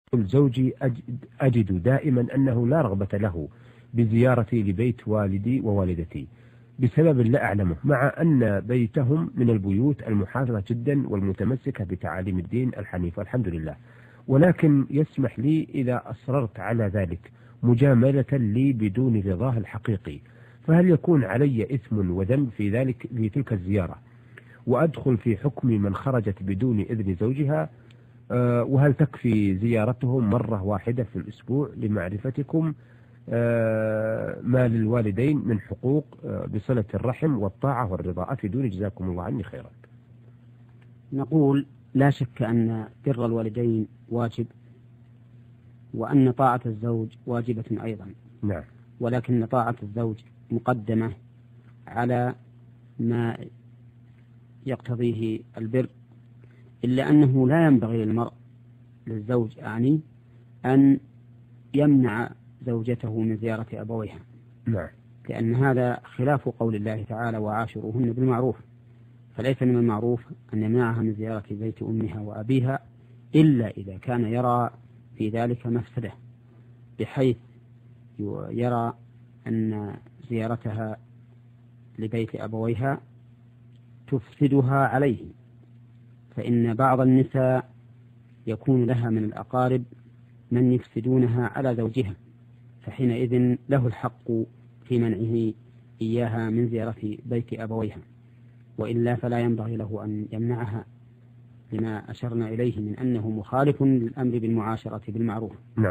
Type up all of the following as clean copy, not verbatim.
زوجي أجد دائما أنه لا رغبة له بزيارتي لبيت والدي ووالدتي بسبب لا أعلمه، مع أن بيتهم من البيوت المحافظة جدا والمتمسكة بتعاليم الدين الحنيف والحمد لله، ولكن يسمح لي إذا أصررت على ذلك مجاملة لي بدون رضاه الحقيقي، فهل يكون علي إثم وذنب في ذلك في تلك الزيارة؟ وأدخل في حكم من خرجت بدون إذن زوجها؟ وهل تكفي زيارتهم مرة واحدة في الأسبوع لمعرفتكم ما للوالدين من حقوق بصلة الرحم والطاعة والرضا؟ أفيدوني جزاكم الله عني خيرا. نقول لا شك أن بر الوالدين واجب، وأن طاعة الزوج واجبة أيضا. نعم. ولكن طاعة الزوج مقدمة على ما يقتضيه البر، إلا أنه لا ينبغي للزوج أن يمنع زوجته من زيارة أبويها. نعم. لأن هذا خلاف قول الله تعالى: وعاشروهن بالمعروف. فليس من المعروف أن يمنعها من زيارة بيت أمها وأبيها إلا إذا كان يرى في ذلك مفسدة، بحيث يرى أن زيارتها لبيت أبويها تفسدها عليه. فإن بعض النساء يكون لها من الأقارب من يفسدونها على زوجها، فحينئذ له الحق في منعه إياها من زيارة بيت أبويها، وإلا فلا ينبغي له أن يمنعها، لما أشرنا إليه من أنه مخالف للأمر بالمعاشرة بالمعروف. نعم.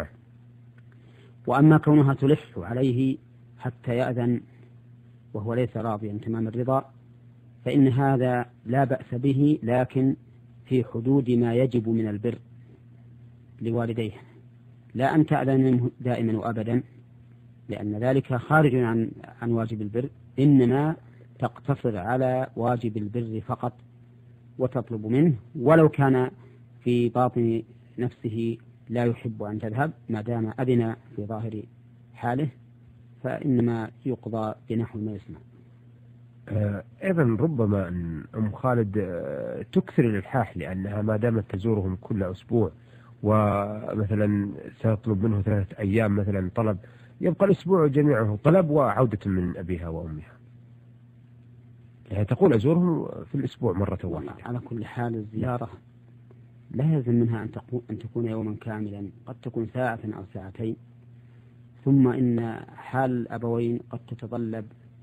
وأما كونها تلح عليه حتى يأذن وهو ليس راضيا تمام الرضا، فإن هذا لا بأس به، لكن في حدود ما يجب من البر لوالديه، لا أن تأذن منه دائما وأبدا، لأن ذلك خارج عن واجب البر، إنما تقتصر على واجب البر فقط وتطلب منه، ولو كان في باطن نفسه لا يحب أن تذهب، ما دام أذن في ظاهر حاله فإنما يقضى بنحو ما يسمع. أيضا ربما أن أم خالد تكثر الإلحاح، لأنها ما دامت تزورهم كل أسبوع ومثلا سيطلب منه 3 أيام مثلا طلب، يبقى الأسبوع جميعه طلب وعودة من أبيها وأمها، يعني تقول أزورهم في الأسبوع مرة واحدة. على كل حال الزيارة لا يلزم منها أن تكون يوما كاملا، قد تكون ساعة أو ساعتين. ثم إن حال الأبوين قد تتطلب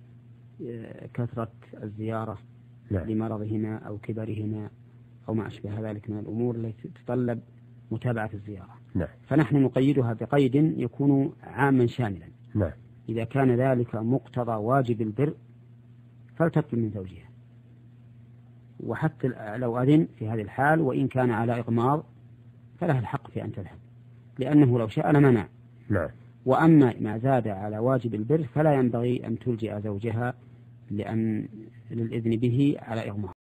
كثرة الزيارة لمرضهما أو كبرهما أو ما أشبه ذلك من الأمور التي تتطلب متابعة الزيارة. نعم. فنحن نقيدها بقيد يكون عاما شاملا. نعم. إذا كان ذلك مقتضى واجب البر فلتطلب من زوجها، وحتى لو أذن في هذه الحال وإن كان على إغماض فلها الحق في أن تذهب، لأنه لو شاء لمنع. نعم. وأما ما زاد على واجب البر فلا ينبغي أن تلجئ زوجها للإذن به على إغماض.